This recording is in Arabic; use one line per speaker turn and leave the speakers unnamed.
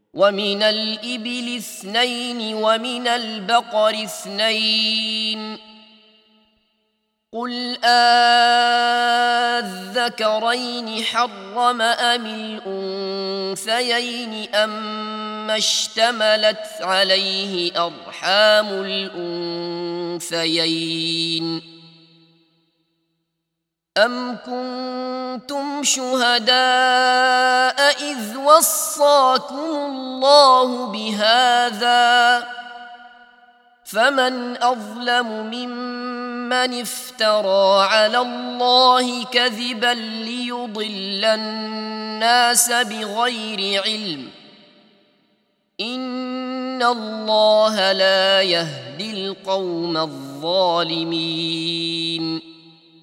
ومن الإبل 2 ومن البقر 2 قل آذكرين حرم أم الأنثيين أما اشتملت عليه أرحام الأنثيين أم كنتم شهداء إذ وصاكم الله بهذا فمن أظلم ممن افترى على الله كذبا ليضل الناس بغير علم إن الله لا يهدي القوم الظالمين